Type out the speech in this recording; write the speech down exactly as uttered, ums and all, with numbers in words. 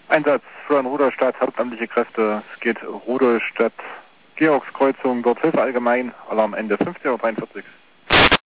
Einsatz für Rudolstadt, hauptamtliche Kräfte. Es geht Rudolstadt, Georgskreuzung, dort Hilfe allgemein, Alarm Ende fünfzehn Uhr dreiundvierzig.